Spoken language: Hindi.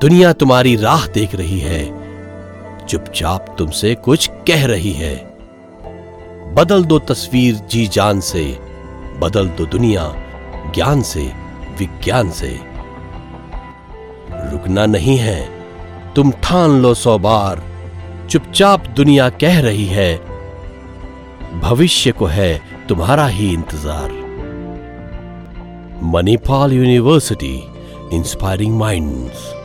दुनिया तुम्हारी राह देख रही है, चुपचाप तुमसे कुछ कह रही है। बदल दो तस्वीर जी जान से, बदल दो दुनिया ज्ञान से विज्ञान से। रुकना नहीं है, तुम ठान लो 100 बार, चुपचाप दुनिया कह रही है, भविष्य को है तुम्हारा ही इंतजार। Manipal University, inspiring minds.